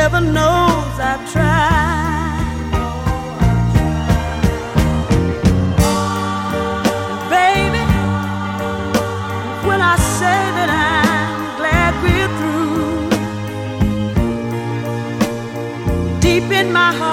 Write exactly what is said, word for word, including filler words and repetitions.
Heaven knows I've tried. Baby, when I say that I'm glad we're through, deep in my heart